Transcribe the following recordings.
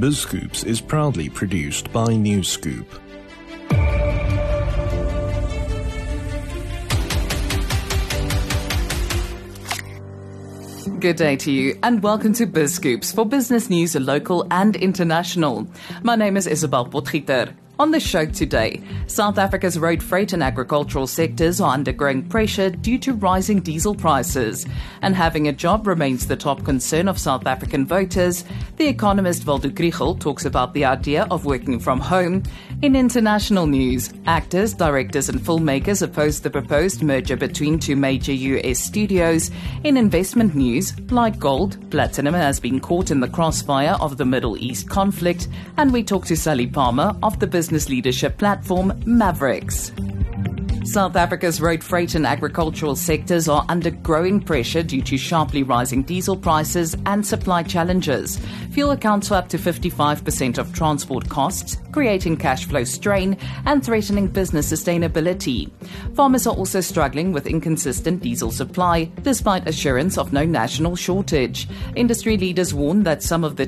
BizScoops is proudly produced by NewsScoop. Good day to you and welcome to BizScoops for business news local and international. My name is Isabel Potgieter. On the show today, South Africa's road freight and agricultural sectors are under growing pressure due to rising diesel prices. And having a job remains the top concern of South African voters. The economist Waldo Krugell talks about the idea of working from home. In international news, actors, directors and filmmakers oppose the proposed merger between two major US studios. In investment news, like gold, platinum has been caught in the crossfire of the Middle East conflict. And we talk to Sally Palmer of the business leadership platform Mavericks. South Africa's road freight and agricultural sectors are under growing pressure due to sharply rising diesel prices and supply challenges. Fuel accounts for up to 55% of transport costs, creating cash flow strain and threatening business sustainability. Farmers are also struggling with inconsistent diesel supply, despite assurance of no national shortage. Industry leaders warn that some of the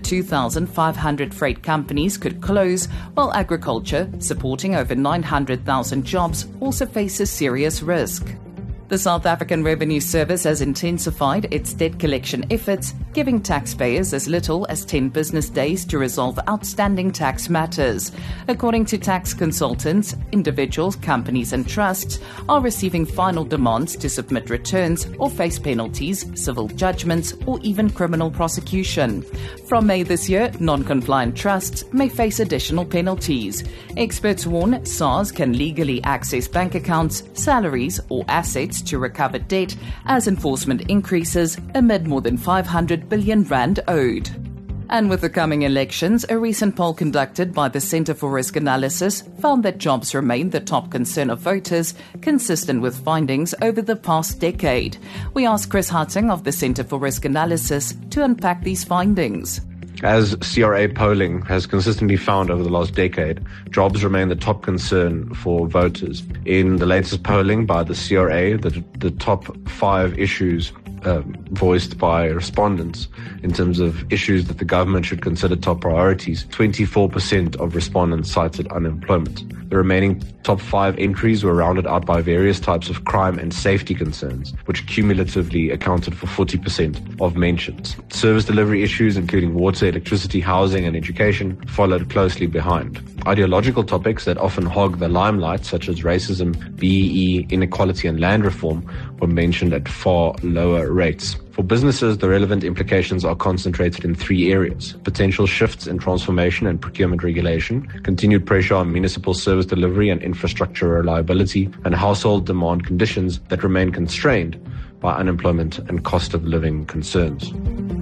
2,500 freight companies could close, while agriculture, supporting over 900,000 jobs, also faces serious risk. The South African Revenue Service has intensified its debt collection efforts, giving taxpayers as little as 10 business days to resolve outstanding tax matters. According to tax consultants, individuals, companies and trusts are receiving final demands to submit returns or face penalties, civil judgments or even criminal prosecution. From May this year, non-compliant trusts may face additional penalties. Experts warn SARS can legally access bank accounts, salaries or assets to recover debt as enforcement increases amid more than 500 billion rand owed. And with the coming elections, a recent poll conducted by the Centre for Risk Analysis found that jobs remain the top concern of voters, consistent with findings over the past decade. We asked Chris Harting of the Centre for Risk Analysis to unpack these findings. As CRA polling has consistently found over the last decade, jobs remain the top concern for voters. In the latest polling by the CRA, the top 5 issues voiced by respondents in terms of issues that the government should consider top priorities, 24% of respondents cited unemployment. The remaining top 5 entries were rounded out by various types of crime and safety concerns, which cumulatively accounted for 40% of mentions. Service delivery issues, including water, electricity, housing, and education, followed closely behind. Ideological topics that often hog the limelight, such as racism, BEE, inequality, and land reform, were mentioned at far lower rates. For businesses, the relevant implications are concentrated in 3 areas: potential shifts in transformation and procurement regulation, continued pressure on municipal service delivery and infrastructure reliability, and household demand conditions that remain constrained by unemployment and cost of living concerns.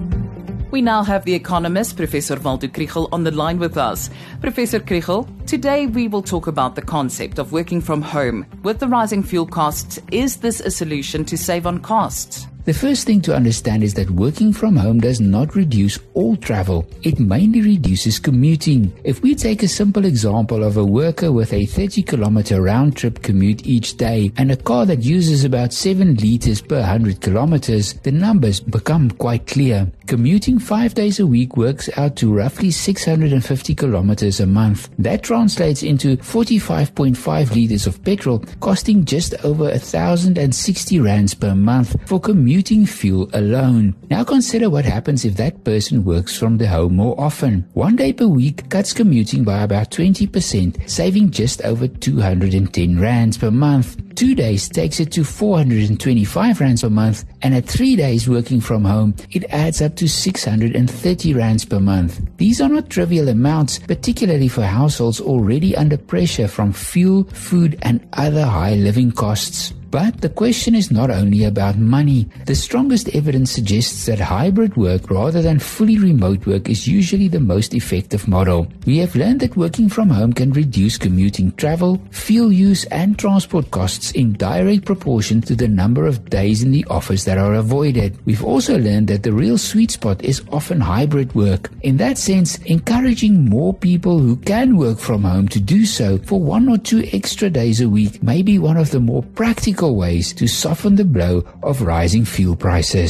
We now have the economist, Professor Waldo Krugell, on the line with us. Professor Krugell, today we will talk about the concept of working from home. With the rising fuel costs, is this a solution to save on costs? The first thing to understand is that working from home does not reduce all travel. It mainly reduces commuting. If we take a simple example of a worker with a 30-kilometer round-trip commute each day and a car that uses about 7 liters per 100 kilometers, the numbers become quite clear. Commuting 5 days a week works out to roughly 650 kilometers a month. That translates into 45.5 liters of petrol, costing just over 1,060 rands per month for commuting fuel alone. Now consider what happens if that person works from the home more often. 1 day per week cuts commuting by about 20%, saving just over 210 rands per month. 2 days takes it to 425 rands per month, and at 3 days working from home, it adds up to 630 rands per month. These are not trivial amounts, particularly for households already under pressure from fuel, food, and other high living costs. But the question is not only about money. The strongest evidence suggests that hybrid work rather than fully remote work is usually the most effective model. We have learned that working from home can reduce commuting travel, fuel use, and transport costs in direct proportion to the number of days in the office that are avoided. We've also learned that the real sweet spot is often hybrid work. In that sense, encouraging more people who can work from home to do so for 1 or 2 extra days a week may be one of the more practical ways to soften the blow of rising fuel prices.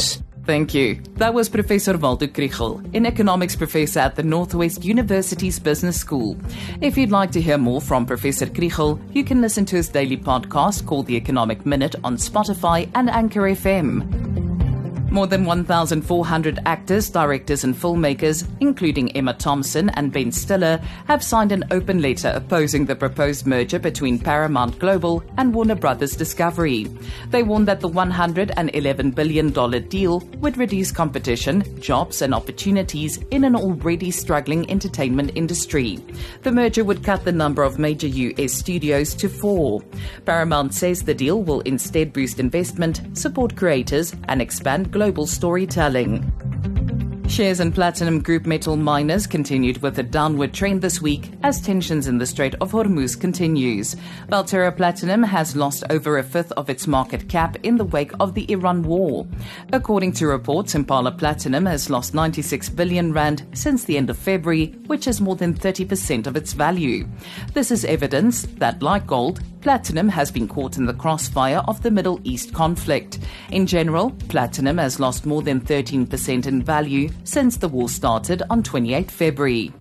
Thank you. That was Professor Waldo Kriegel, an economics professor at the Northwest University's Business School. If you'd like to hear more from Professor Kriegel, you can listen to his daily podcast called The Economic Minute on Spotify and Anchor FM. More than 1,400 actors, directors and filmmakers, including Emma Thompson and Ben Stiller, have signed an open letter opposing the proposed merger between Paramount Global and Warner Brothers Discovery. They warned that the $111 billion deal would reduce competition, jobs and opportunities in an already struggling entertainment industry. The merger would cut the number of major US studios to 4. Paramount says the deal will instead boost investment, support creators and expand global storytelling. Shares in Platinum Group metal miners continued with a downward trend this week as tensions in the Strait of Hormuz continues. Valterra Platinum has lost over a fifth of its market cap in the wake of the Iran war. According to reports, Impala Platinum has lost 96 billion rand since the end of February, which is more than 30% of its value. This is evidence that, like gold, platinum has been caught in the crossfire of the Middle East conflict. In general, platinum has lost more than 13% in value since the war started on 28 February.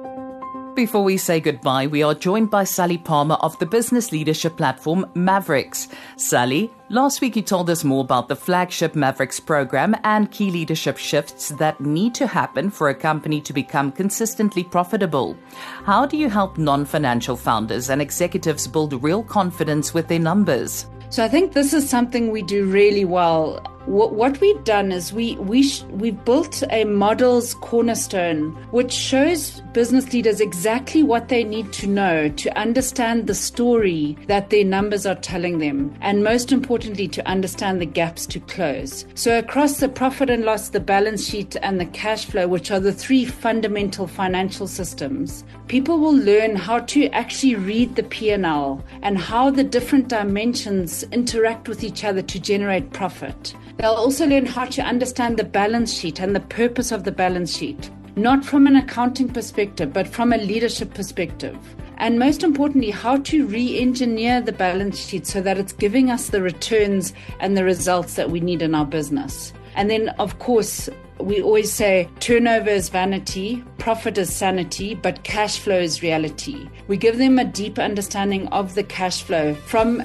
Before we say goodbye, we are joined by Sally Palmer of the business leadership platform Mavericks. Sally, last week you told us more about the flagship Mavericks program and key leadership shifts that need to happen for a company to become consistently profitable. How do you help non-financial founders and executives build real confidence with their numbers? So I think this is something we do really well. What we've done is we've built a models cornerstone which shows business leaders exactly what they need to know to understand the story that their numbers are telling them, and most importantly to understand the gaps to close. So across the profit and loss, the balance sheet and the cash flow, which are the three fundamental financial systems, people will learn how to actually read the P&L and how the different dimensions interact with each other to generate profit. They'll also learn how to understand the balance sheet and the purpose of the balance sheet, not from an accounting perspective, but from a leadership perspective. And most importantly, how to re-engineer the balance sheet so that it's giving us the returns and the results that we need in our business. And then, of course, we always say turnover is vanity, profit is sanity, but cash flow is reality. We give them a deep understanding of the cash flow from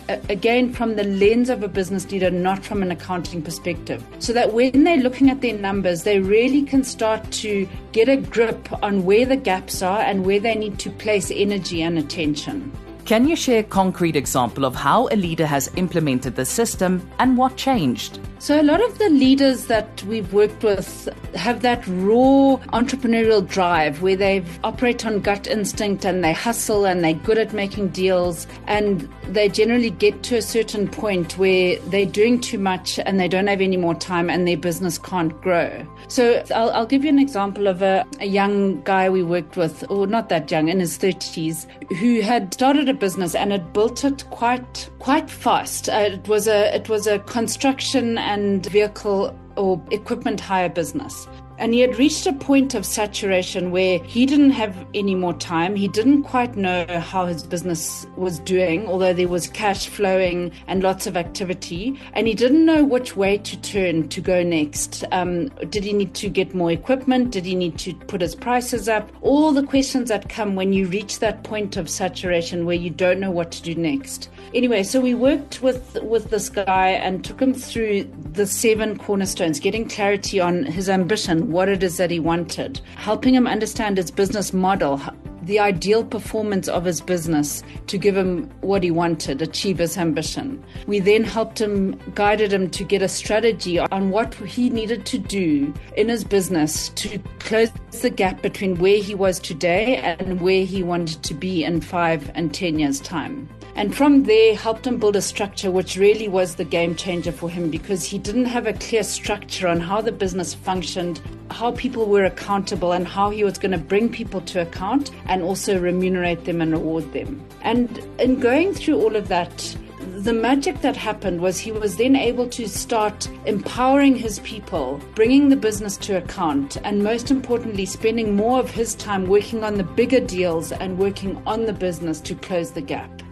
the lens of a business leader, not from an accounting perspective. So that when they're looking at their numbers, they really can start to get a grip on where the gaps are and where they need to place energy and attention. Can you share a concrete example of how a leader has implemented the system and what changed? So a lot of the leaders that we've worked with have that raw entrepreneurial drive where they operate on gut instinct and they hustle and they're good at making deals, and they generally get to a certain point where they're doing too much and they don't have any more time and their business can't grow. So I'll give you an example of a young guy we worked with, or not that young, in his 30s, who had started a business and had built it quite fast. It was a construction and vehicle or equipment hire business. And he had reached a point of saturation where he didn't have any more time. He didn't quite know how his business was doing, although there was cash flowing and lots of activity. And he didn't know which way to turn to go next. Did he need to get more equipment? Did he need to put his prices up? All the questions that come when you reach that point of saturation where you don't know what to do next. Anyway, so we worked with this guy and took him through the 7 cornerstones, getting clarity on his ambition, what it is that he wanted, helping him understand his business model, the ideal performance of his business to give him what he wanted, achieve his ambition. We then helped him, guided him to get a strategy on what he needed to do in his business to close the gap between where he was today and where he wanted to be in 5 and 10 years' time. And from there, helped him build a structure which really was the game changer for him, because he didn't have a clear structure on how the business functioned, how people were accountable, and how he was going to bring people to account and also remunerate them and reward them. And in going through all of that, the magic that happened was he was then able to start empowering his people, bringing the business to account, and most importantly, spending more of his time working on the bigger deals and working on the business to close the gap.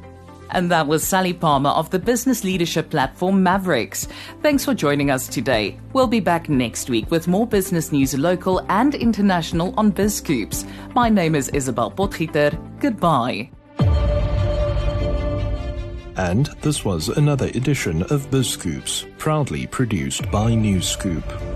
And that was Sally Palmer of the business leadership platform Mavericks. Thanks for joining us today. We'll be back next week with more business news, local and international, on BizScoops. My name is Isabel Potgieter. Goodbye. And this was another edition of BizScoops, proudly produced by Newscoop.